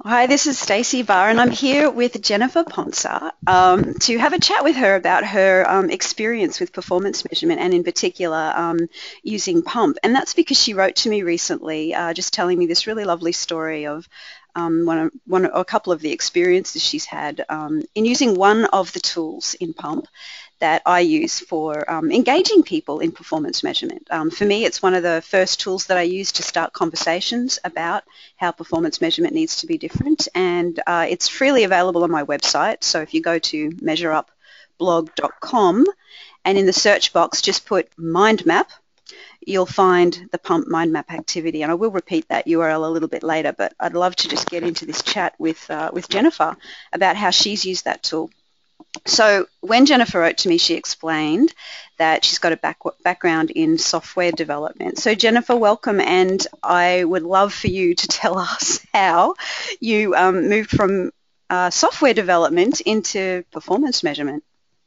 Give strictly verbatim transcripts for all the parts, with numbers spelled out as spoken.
Hi, this is Stacey Barr, and I'm here with Jennifer Ponsa um, to have a chat with her about her um, experience with performance measurement and, in particular, um, using Pump. And that's because she wrote to me recently, uh, just telling me this really lovely story of um, one, of, one, or a couple of the experiences she's had um, in using one of the tools in Pump that I use for um, engaging people in performance measurement. Um, for me, it's one of the first tools that I use to start conversations about how performance measurement needs to be different, and uh, it's freely available on my website. So if you go to measure up blog dot com and in the search box just put mind map, you'll find the Pump mind map activity, and I will repeat that U R L a little bit later, but I'd love to just get into this chat with, uh, with Jennifer about how she's used that tool. So when Jennifer wrote to me, she explained that she's got a back, background in software development. So Jennifer, welcome, and I would love for you to tell us how you um, moved from uh, software development into performance measurement.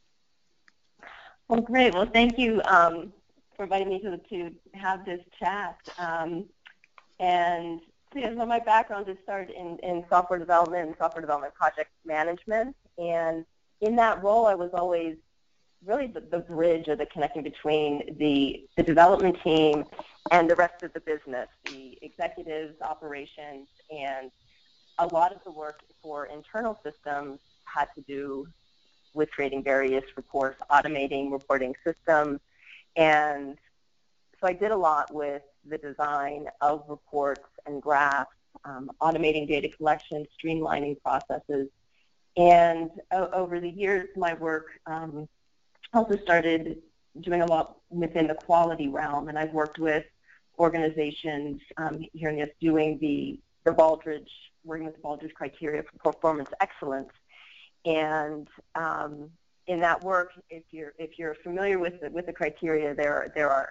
Well, great. Well, thank you um, for inviting me to, to have this chat. Um, and so, yeah, so my background is started in, in software development and software development project management. And in that role, I was always really the, the bridge or the connecting between the, the development team and the rest of the business, the executives, operations, and a lot of the work for internal systems had to do with creating various reports, automating reporting systems. And so I did a lot with the design of reports and graphs, um, automating data collection, streamlining processes. And uh, over the years, my work um, also started doing a lot within the quality realm. And I've worked with organizations um, here in the U S doing the, the Baldrige, working with the Baldrige criteria for performance excellence. And um, in that work, if you're if you're familiar with the, with the criteria, there there are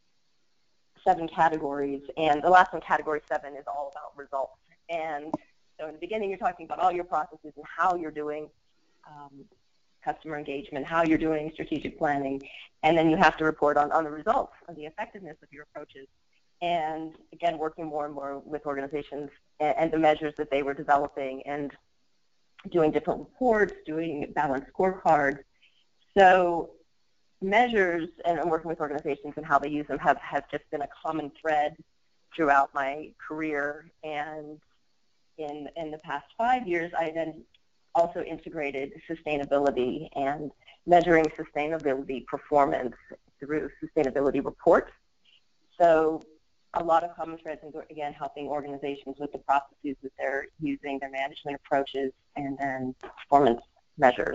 seven categories, and the last one, category seven, is all about results. And so in the beginning, you're talking about all your processes and how you're doing um, customer engagement, how you're doing strategic planning, and then you have to report on, on the results, on the effectiveness of your approaches. And again, working more and more with organizations and, and the measures that they were developing, and doing different reports, doing balanced scorecards. So measures and working with organizations and how they use them have, have just been a common thread throughout my career. And in, in the past five years, I then also integrated sustainability and measuring sustainability performance through sustainability reports. So a lot of common threads, and again, helping organizations with the processes that they're using, their management approaches, and then performance measures.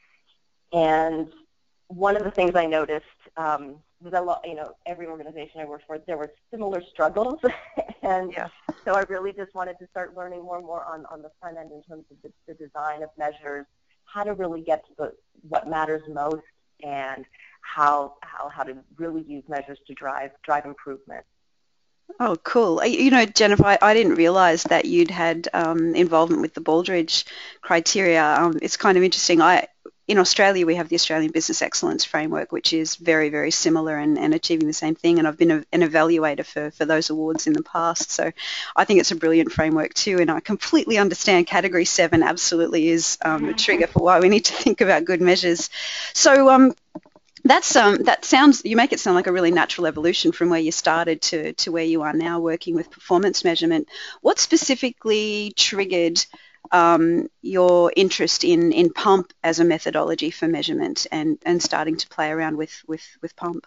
And one of the things I noticed um, was a lot, you know, every organization I worked for, there were similar struggles. And yeah. So I really just wanted to start learning more and more on, on the front end in terms of the, the design of measures, how to really get to the, what matters most, and how, how, how to really use measures to drive, drive improvement. Oh, cool. You know, Jennifer, I, I didn't realize that you'd had um, involvement with the Baldrige criteria. Um, it's kind of interesting. I, in Australia, we have the Australian Business Excellence Framework, which is very, very similar and, and achieving the same thing. And I've been a, an evaluator for, for those awards in the past. So I think it's a brilliant framework too. And I completely understand Category seven absolutely is um, a trigger for why we need to think about good measures. So um, That's um, that sounds. You make it sound like a really natural evolution from where you started to to where you are now, working with performance measurement. What specifically triggered um, your interest in in Pump as a methodology for measurement, and and starting to play around with with with Pump?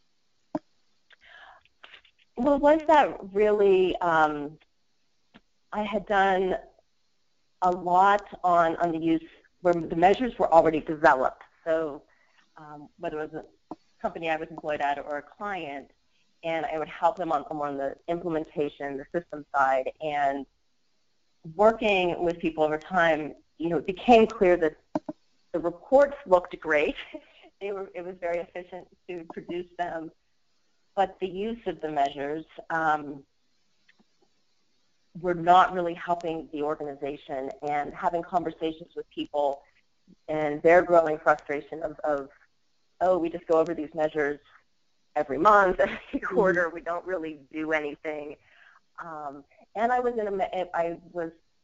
Well, was that really? Um, I had done a lot on on the use where the measures were already developed. So. Um, whether it was a company I was employed at or a client, and I would help them on, on the implementation, the system side, and working with people over time, you know, it became clear that the reports looked great. They were, it was very efficient to produce them, but the use of the measures um, were not really helping the organization, and having conversations with people and their growing frustration of, of oh, we just go over these measures every month, every quarter, we don't really do anything. Um, and I was in a, I was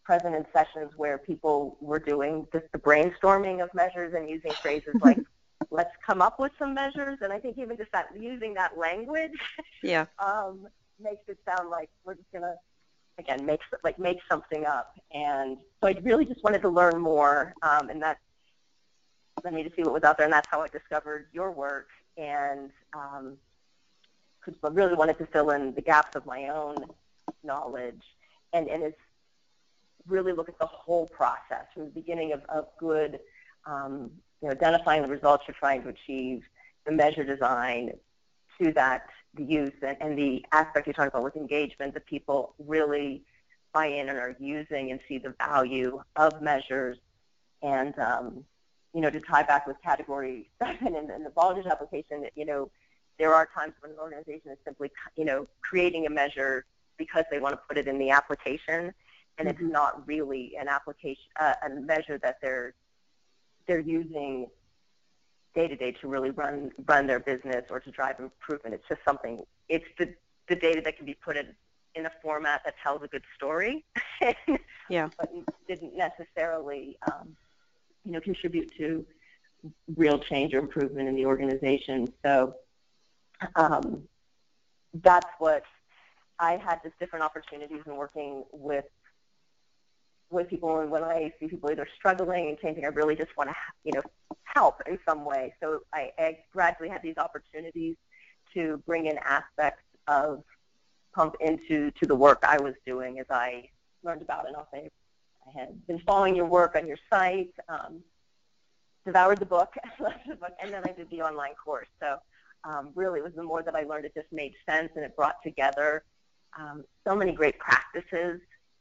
present in sessions where people were doing just the brainstorming of measures and using phrases like, let's come up with some measures. And I think even just that using that language yeah. um, makes it sound like we're just going to, again, make, like, make something up. And so I really just wanted to learn more, um, and that led me to see what was out there, and that's how I discovered your work. And um, I really wanted to fill in the gaps of my own knowledge, and, and it's really look at the whole process from the beginning of, of good, um, you know, identifying the results you're trying to achieve, the measure design, to that, the use, and, and the aspect you're talking about with engagement, that people really buy in and are using and see the value of measures. And, um, you know, to tie back with category seven and, and the Baldrige application, you know, there are times when an organization is simply, you know, creating a measure because they want to put it in the application, and mm-hmm. it's not really an application, uh, a measure that they're they're using day to day to really run run their business or to drive improvement. It's just something. It's the the data that can be put in in a format that tells a good story, yeah, but didn't necessarily, um, you know, contribute to real change or improvement in the organization. So um, that's what I had, just different opportunities in working with with people, and when I see people either struggling and changing, I really just want to, you know, help in some way. So I, I gradually had these opportunities to bring in aspects of Pump into to the work I was doing as I learned about it. And I'll say I had been following your work on your site, um, devoured the book, and then I did the online course. So um, really it was the more that I learned, it just made sense, and it brought together um, so many great practices,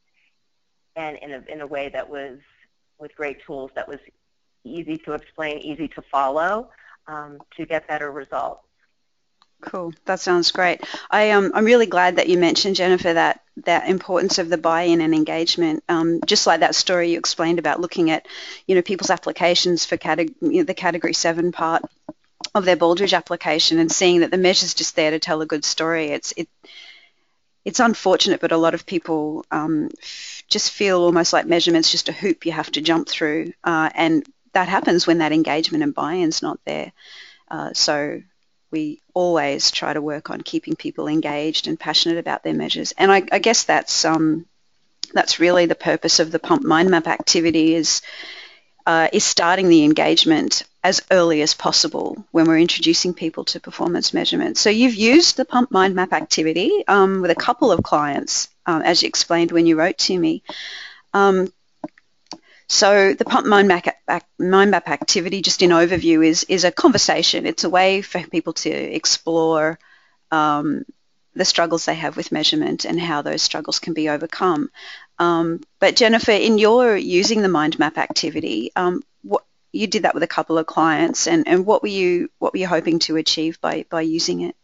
and in a, in a way that was, with great tools, that was easy to explain, easy to follow, um, to get better results. Cool. That sounds great. I, um, I'm really glad that you mentioned, Jennifer, that, that importance of the buy-in and engagement. Um, just like that story you explained about looking at, you know, people's applications for categ- you know, the Category seven part of their Baldrige application, and seeing that the measure's just there to tell a good story. It's it. It's unfortunate, but a lot of people um, f- just feel almost like measurement's just a hoop you have to jump through, uh, and that happens when that engagement and buy-in's not there. Uh, so we always try to work on keeping people engaged and passionate about their measures. And I, I guess that's um, that's really the purpose of the Pump Mind Map activity, is uh, is starting the engagement as early as possible when we're introducing people to performance measurement. So you've used the Pump Mind Map activity um, with a couple of clients, um, as you explained when you wrote to me. Um, So the Pump Mind Map, Mind Map activity, just in overview, is, is a conversation. It's a way for people to explore um, the struggles they have with measurement and how those struggles can be overcome. Um, but Jennifer, in your using the Mind Map activity, um, what, you did that with a couple of clients, and, and what were you what were you hoping to achieve by, by using it?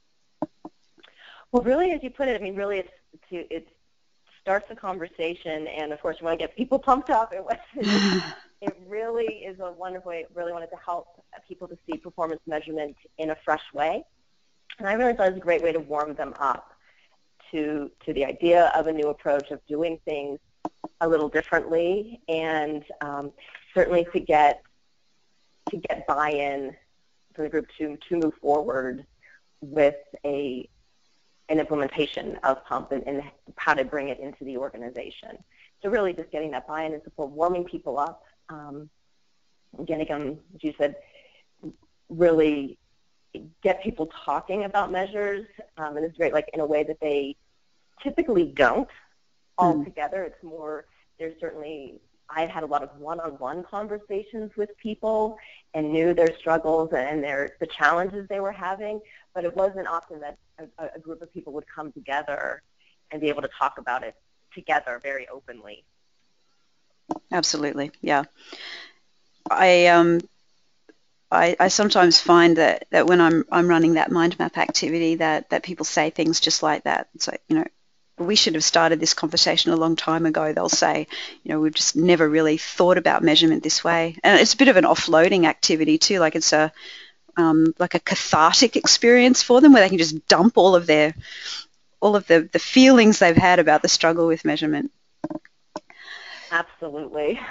Well, really, as you put it, I mean, really, it's to, it's starts a conversation, and of course you want to get people pumped up. It, was, it really is a wonderful way. Really wanted to help people to see performance measurement in a fresh way, and I really thought it was a great way to warm them up to to the idea of a new approach of doing things a little differently, and um, certainly to get to get buy-in from the group to to move forward with a an implementation of Pump, and, and how to bring it into the organization. So really just getting that buy-in and support, warming people up. Um, again, again, as you said, really get people talking about measures, um, and it's great, like in a way that they typically don't altogether. Mm. It's more, there's certainly, I had a lot of one-on-one conversations with people and knew their struggles and their the challenges they were having, but it wasn't often that a, a group of people would come together and be able to talk about it together very openly. Absolutely, yeah. I um, I, I sometimes find that, that when I'm I'm running that mind map activity, that that people say things just like that. It's like, you know, we should have started this conversation a long time ago. They'll say, you know, we've just never really thought about measurement this way. And it's a bit of an offloading activity too. Like it's a um, like a cathartic experience for them, where they can just dump all of their all of the, the feelings they've had about the struggle with measurement. Absolutely.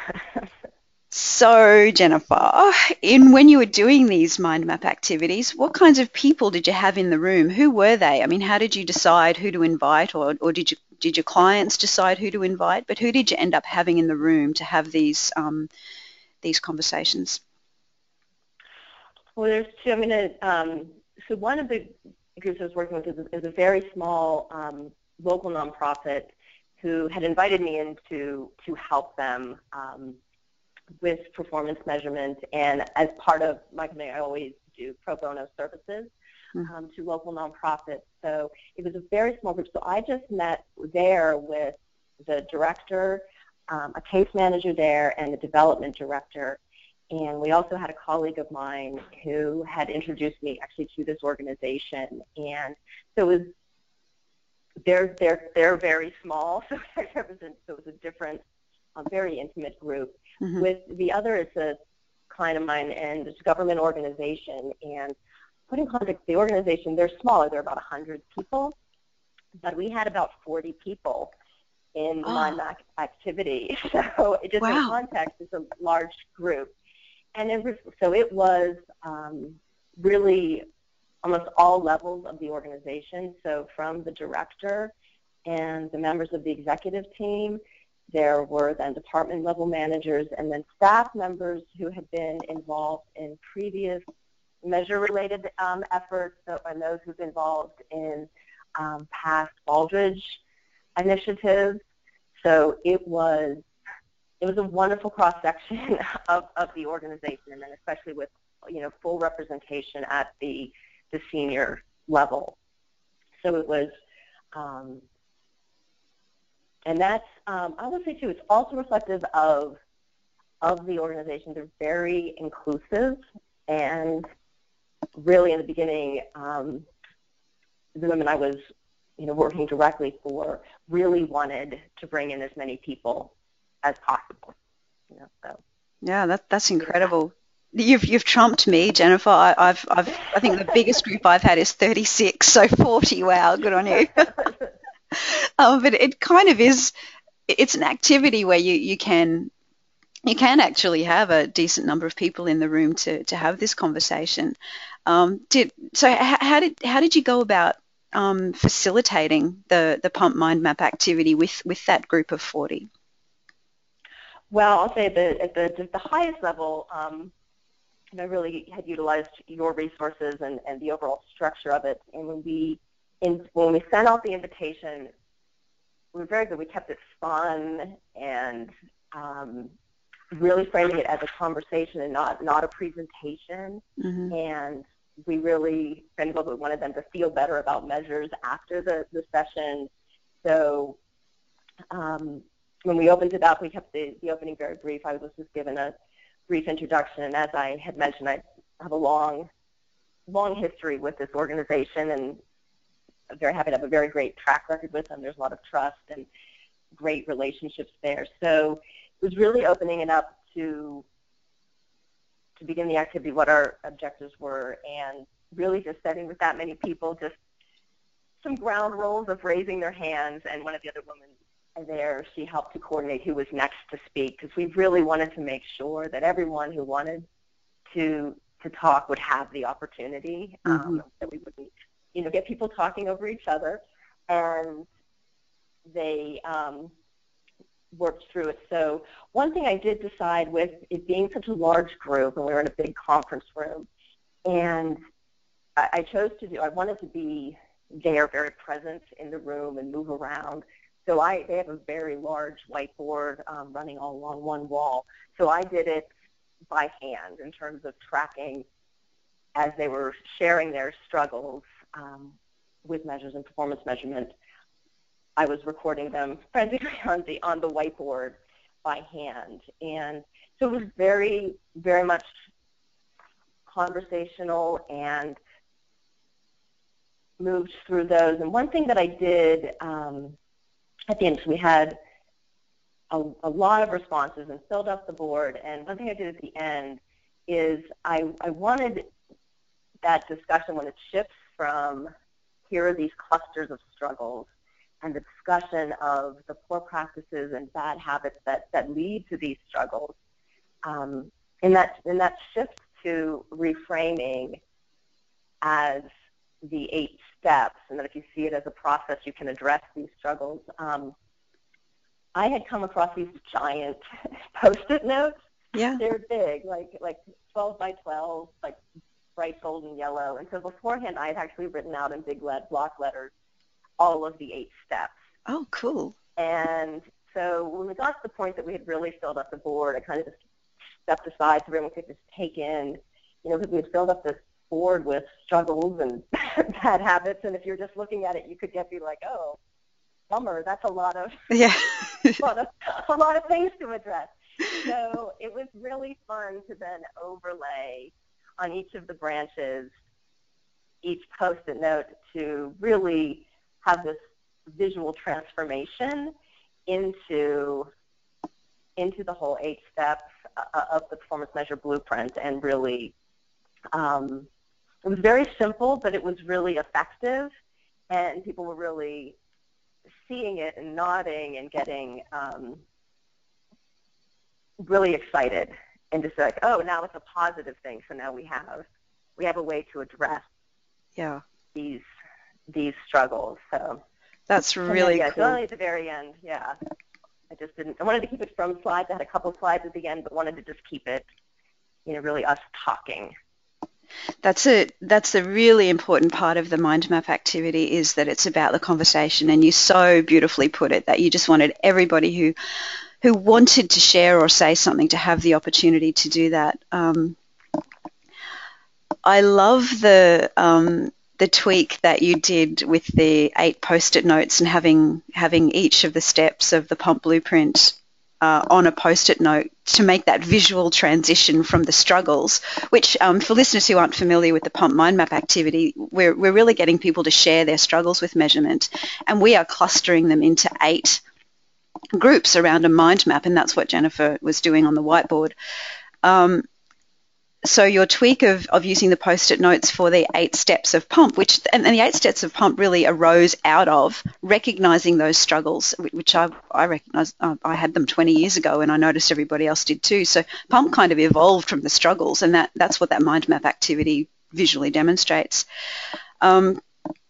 So, Jennifer, in when you were doing these mind map activities, what kinds of people did you have in the room? Who were they? I mean, how did you decide who to invite, or, or did you did your clients decide who to invite? But who did you end up having in the room to have these um, these conversations? Well, there's two. I mean, it, um, so one of the groups I was working with is a, is a very small um, local nonprofit who had invited me in to, to help them um, with performance measurement. And as part of my company, I always do pro bono services um, to local nonprofits. So it was a very small group. So I just met there with the director, um, a case manager there, and the development director. And we also had a colleague of mine who had introduced me actually to this organization. And so it was, they're, they're, they're very small, so it represents, so it was a different, a very intimate group. Mm-hmm. With the other, it's a client of mine, and it's a government organization. And put in context, the organization, they're smaller, they're about one hundred people, but we had about forty people in the oh. Mind Map activity. So it just wow. in context, it's a large group. And it, so it was um, really almost all levels of the organization. So from the director and the members of the executive team, there were then department level managers and then staff members who had been involved in previous measure-related um, efforts, so, and those who've been involved in um, past Baldrige initiatives. So it was It was a wonderful cross-section of, of the organization, and then especially with, you know, full representation at the, the senior level. So it was, um, and that's, um, I would say too, it's also reflective of, of the organization. They're very inclusive, and really in the beginning, um, the women I was, you know, working directly for really wanted to bring in as many people as possible. You know, so. Yeah, that that's incredible. You've you've trumped me, Jennifer. I, I've I've I think the biggest group I've had is thirty-six, so forty. Wow, good on you. um, but it kind of is. It's an activity where you, you can you can actually have a decent number of people in the room to, to have this conversation. Um, did so? How, how did how did you go about um, facilitating the the Pump Mind Map activity with with that group of forty? Well, I'll say that at the, the highest level, um, and I really had utilized your resources and, and the overall structure of it. And when we, in, when we sent out the invitation, we were very good. We kept it fun and um, really framing it as a conversation and not, not a presentation. Mm-hmm. And we really, we wanted them to feel better about measures after the, the session. So, um, when we opened it up, we kept the, the opening very brief. I was just given a brief introduction, and as I had mentioned, I have a long, long history with this organization, and I'm very happy to have a very great track record with them. There's a lot of trust and great relationships there. So it was really opening it up to, to begin the activity, what our objectives were, and really just setting with that many people, just some ground rules of raising their hands, and one of the other women there, she helped to coordinate who was next to speak, because we really wanted to make sure that everyone who wanted to to talk would have the opportunity, um, mm-hmm. that we wouldn't, you know, get people talking over each other, and they um, worked through it. So one thing I did decide, with it being such a large group, and we were in a big conference room, and I, I chose to do, I wanted to be there, very present in the room and move around. So I, they have a very large whiteboard um, running all along one wall. So I did it by hand in terms of tracking as they were sharing their struggles um, with measures and performance measurement. I was recording them frantically on the on the whiteboard by hand, and so it was very, very much conversational and moved through those. And one thing that I did. Um, At the end, we had a, a lot of responses and filled up the board. And one thing I did at the end is I, I wanted that discussion, when it shifts from here are these clusters of struggles and the discussion of the poor practices and bad habits that, that lead to these struggles. Um, in that in that shift to reframing as the eight steps, and that if you see it as a process, you can address these struggles. Um, I had come across these giant Post-it notes. Yeah. They're big, like like twelve by twelve, like bright golden yellow. And so beforehand, I had actually written out in big lead block letters all of the eight steps. Oh, cool. And so when we got to the point that we had really filled up the board, I kind of just stepped aside so everyone could just take in, you know, because we had filled up this board with struggles and bad habits. And if you're just looking at it, you could get be like, oh, bummer, that's a lot of, yeah. a, lot of a lot of things to address. So it was really fun to then overlay on each of the branches each Post-it note to really have this visual transformation into into the whole eight steps uh, of the performance measure blueprint, and really um, it was very simple, but it was really effective, and people were really seeing it and nodding and getting um, really excited, and just like, oh, now it's a positive thing. So now we have we have a way to address yeah these these struggles. So that's really then, yeah, cool. So only at the very end, yeah. I just didn't. I wanted to keep it from slides. I had a couple slides at the end, but wanted to just keep it, you know, really us talking. That's a that's a really important part of the mind map activity, is that it's about the conversation, and you so beautifully put it that you just wanted everybody who who wanted to share or say something to have the opportunity to do that. Um, I love the um, the tweak that you did with the eight Post-it notes and having having each of the steps of the pump blueprint uh, on a Post-it note to make that visual transition from the struggles, which um, for listeners who aren't familiar with the pump mind map activity, we're, we're really getting people to share their struggles with measurement, and we are clustering them into eight groups around a mind map, and that's what Jennifer was doing on the whiteboard. Um, So your tweak of, of using the Post-it notes for the eight steps of pump, which and, and the eight steps of pump really arose out of recognizing those struggles, which I I recognize uh, I had them twenty years ago, and I noticed everybody else did too. So pump kind of evolved from the struggles, and that that's what that mind map activity visually demonstrates. Um,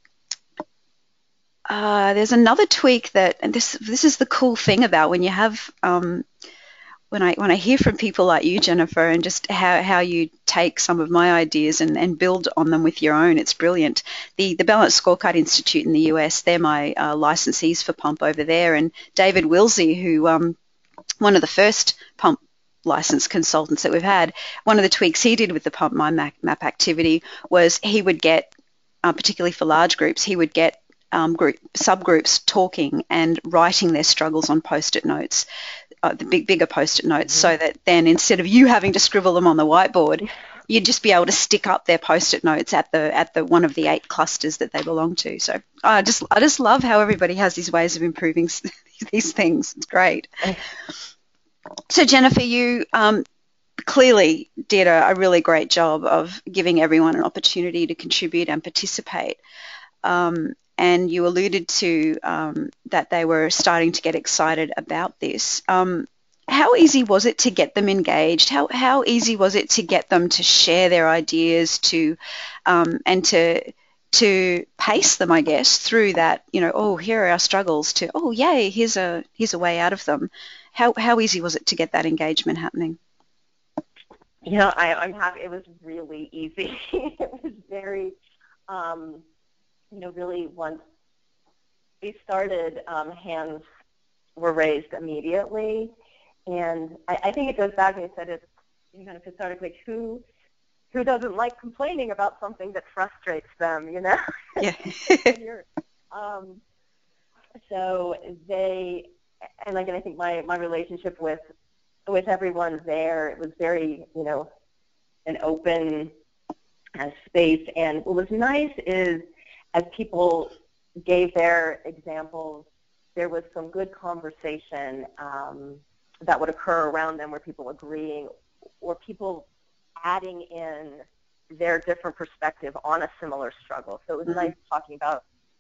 uh, there's another tweak that, and this this is the cool thing about when you have. Um, When I when I hear from people like you, Jennifer, and just how, how you take some of my ideas and, and build on them with your own, it's brilliant. The the Balanced Scorecard Institute in the U S, they're my uh, licensees for pump over there, and David Wilsey, who um, one of the first pump license consultants that we've had, one of the tweaks he did with the pump mind map, map activity was he would get, uh, particularly for large groups, he would get um, group subgroups talking and writing their struggles on Post-it notes. Uh, the big, bigger Post-it notes, mm-hmm. so that then instead of you having to scribble them on the whiteboard, you'd just be able to stick up their Post-it notes at the at the one of the eight clusters that they belong to. So I just I just love how everybody has these ways of improving these things. It's great. So Jennifer, you um, clearly did a, a really great job of giving everyone an opportunity to contribute and participate. Um, And you alluded to um, that they were starting to get excited about this. Um, how easy was it to get them engaged? How how easy was it to get them to share their ideas, to um, and to to pace them, I guess, through that? You know, oh, here are our struggles. To oh, yay, here's a here's a way out of them. How how easy was it to get that engagement happening? You know, I, I'm happy. It was really easy. It was very. Um, You know, really, once we started, um, hands were raised immediately, and I, I think it goes back. And you said it's you kind of cathartic, like who who doesn't like complaining about something that frustrates them, you know? Yeah. um, so they, and again, I think my my relationship with with everyone there, it was very, you know, an open uh, space. And what was nice is, as people gave their examples, there was some good conversation um, that would occur around them, where people agreeing or people adding in their different perspective on a similar struggle. So it was mm-hmm. nice talking about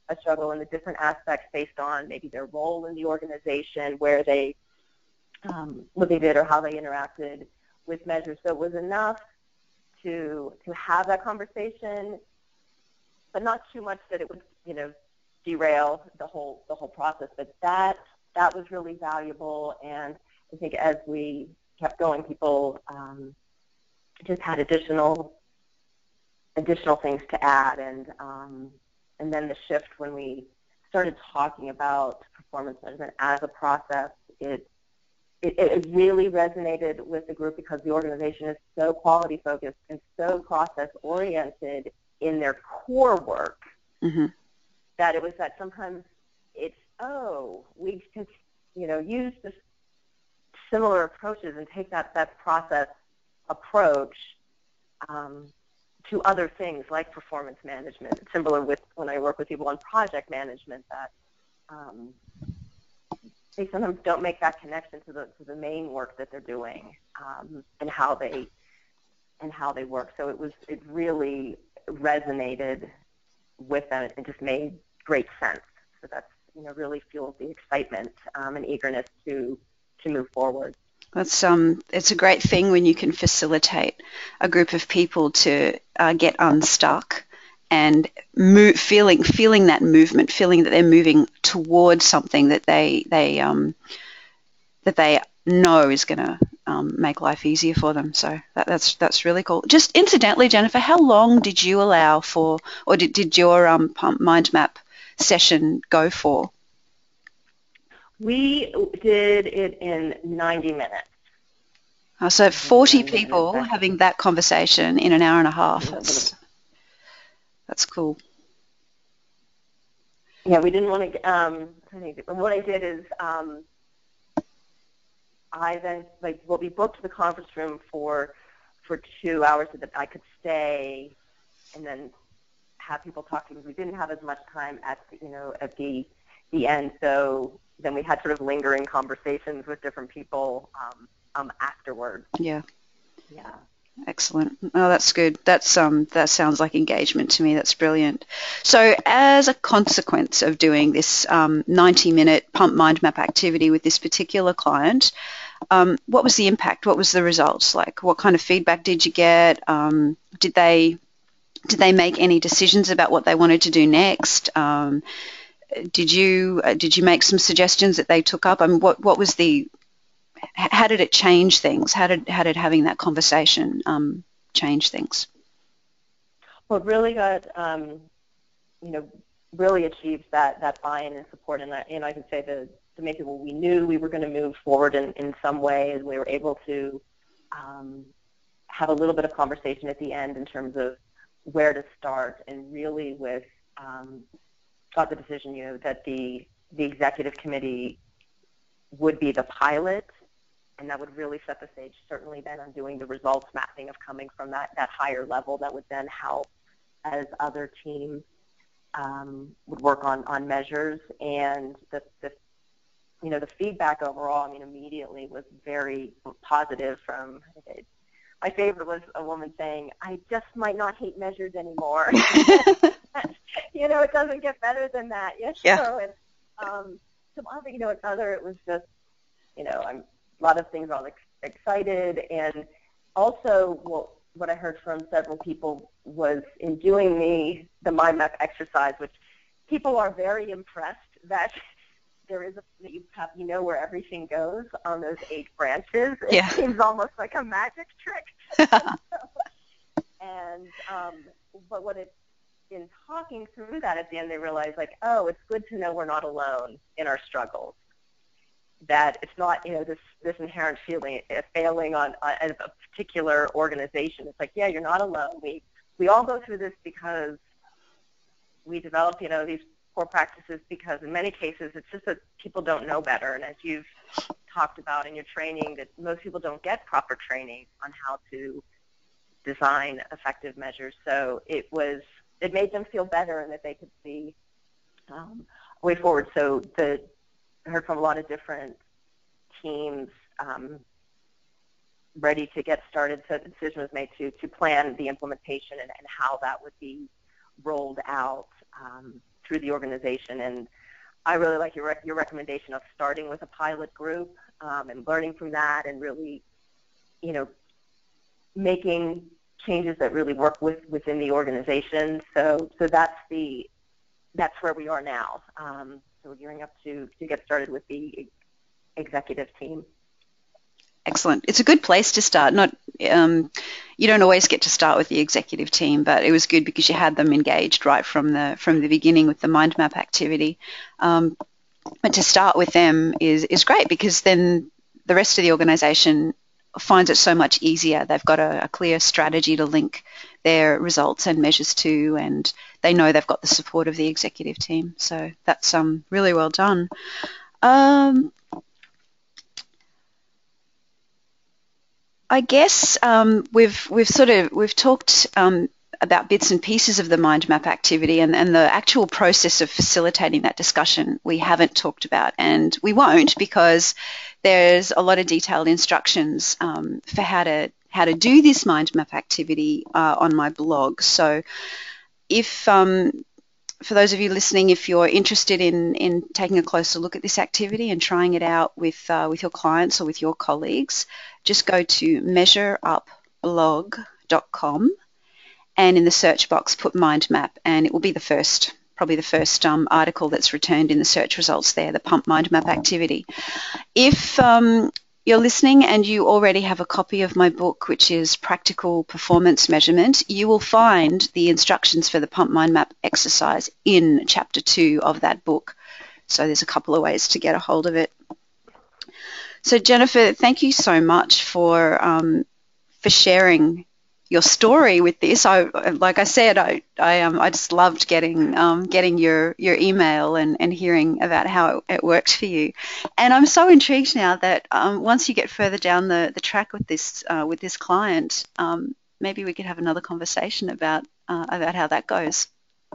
a struggle and the different aspects based on maybe their role in the organization, where they, um, what they did or how they interacted with measures. So it was enough to to have that conversation, but not too much that it would, you know, derail the whole the whole process. But that that was really valuable, and I think as we kept going, people um, just had additional additional things to add, and um, and then the shift when we started talking about performance management as a process, it It, it really resonated with the group because the organization is so quality focused and so process oriented in their core work, Mm-hmm. that it was that sometimes it's, oh, we can, you know, use the similar approaches and take that, that process approach um, to other things like performance management. Similar with when I work with people on project management, that um, they sometimes don't make that connection to the to the main work that they're doing, um, and how they and how they work. So it was it really resonated with them. It just made great sense. So that's, you know, really fueled the excitement um, and eagerness to to move forward. That's um, it's a great thing when you can facilitate a group of people to uh, get unstuck and move, feeling feeling that movement, feeling that they're moving towards something that they they um, that they know is going to um, make life easier for them. So that, that's that's really cool. Just incidentally, Jennifer, how long did you allow for, or did, did your um, Pump Mind Map session go for? We did it in ninety minutes. Uh, so forty ninety people minutes. having that conversation in an hour and a half. That's, that's cool. Yeah, we didn't want to. Um, I think what I did is um, I then, like, well, we booked the conference room for for two hours so that I could stay and then have people talk, because we didn't have as much time at the, you know, at the the end. So then we had sort of lingering conversations with different people um, um, afterwards. Yeah. Yeah. Excellent. Oh, that's good. That's um, that sounds like engagement to me. That's brilliant. So, as a consequence of doing this um, ninety-minute Pump Mind Map activity with this particular client, um, what was the impact? What was the results? Like, what kind of feedback did you get? Um, did they did they make any decisions about what they wanted to do next? Um, did you uh, did you make some suggestions that they took up? I mean, what what was the how did it change things? How did how did having that conversation um, change things? Well, it really got, um, you know, really achieved that, that buy-in and support. And, that, and I can say the, the main people, we knew we were going to move forward in, in some way, and we were able to um, have a little bit of conversation at the end in terms of where to start, and really with um, got the decision, you know, that the, the executive committee would be the pilot, and that would really set the stage, certainly then on doing the results mapping of coming from that, that higher level that would then help as other teams um, would work on, on measures. And the, the, you know, the feedback overall, I mean, immediately was very positive from, my favorite was a woman saying, I just might not hate measures anymore. You know, it doesn't get better than that. Yes, yeah. So, and um, some other, you know, another, it was just, you know, I'm a lot of things. I'm ex- excited, and also, well, what I heard from several people was in doing the the mind map exercise, which people are very impressed that there is a that you have you know where everything goes on those eight branches. It Yeah. seems almost like a magic trick. and um, but what it in talking through that at the end, they realized, like, oh, it's good to know we're not alone in our struggles. That it's not, you know, this this inherent feeling of failing on, on a particular organization. It's like, yeah, you're not alone. We we all go through this because we develop, you know, these poor practices because in many cases it's just that people don't know better. And as you've talked about in your training, that most people don't get proper training on how to design effective measures. So it was it made them feel better, and that they could see um, a way forward. So the I heard from a lot of different teams um, ready to get started. So the decision was made to to plan the implementation and, and how that would be rolled out. Um, through the organization. And I really like your rec- your recommendation of starting with a pilot group um, and learning from that, and really, you know, making changes that really work with within the organization. So so that's the that's where we are now. Um, so we're gearing up to to get started with the executive team. Excellent. It's a good place to start. Not um, you don't always get to start with the executive team, but it was good because you had them engaged right from the from the beginning with the mind map activity. Um, but to start with them is is great, because then the rest of the organisation finds it so much easier. They've got a, a clear strategy to link their results and measures to, and they know they've got the support of the executive team. So that's um, really well done. Um, I guess um, we've we've sort of we've talked um, about bits and pieces of the mind map activity, and, and the actual process of facilitating that discussion we haven't talked about, and we won't, because there's a lot of detailed instructions um, for how to how to do this mind map activity uh, on my blog. So if um, for those of you listening, if you're interested in, in taking a closer look at this activity and trying it out with uh, with your clients or with your colleagues, just go to measure up blog dot com and in the search box put mind map, and it will be the first, probably the first um, article that's returned in the search results there, the pump mind map activity. If um, you're listening and you already have a copy of my book, which is Practical Performance Measurement, you will find the instructions for the Pump Mind Map exercise in chapter two of that book. So there's a couple of ways to get a hold of it. So Jennifer, thank you so much for um, for sharing your story with this. I, like I said, I I, um, I just loved getting um, getting your, your email and, and hearing about how it, it worked for you. And I'm so intrigued now that um, once you get further down the, the track with this uh, with this client, um, maybe we could have another conversation about uh, about how that goes.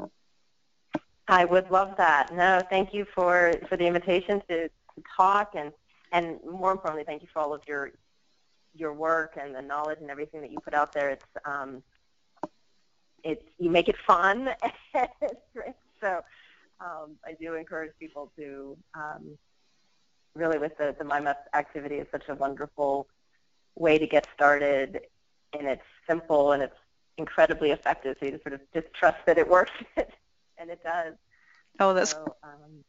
I would love that. No, thank you for, for the invitation to, to talk, and and more importantly, thank you for all of your your work and the knowledge and everything that you put out there. It's um, it's you make it fun. So um, I do encourage people to um, really, with the, the mind map activity, is such a wonderful way to get started, and it's simple and it's incredibly effective. So you just sort of just trust that it works, and it does. Oh, that's so, um,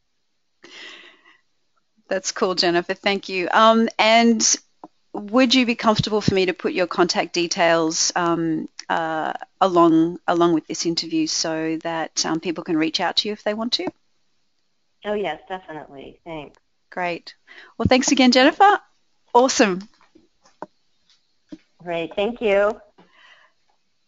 that's cool, Jennifer. Thank you. Um, and would you be comfortable for me to put your contact details um, uh, along along with this interview so that um, people can reach out to you if they want to? Oh, yes, definitely. Thanks. Great. Well, thanks again, Jennifer. Awesome. Great. Thank you.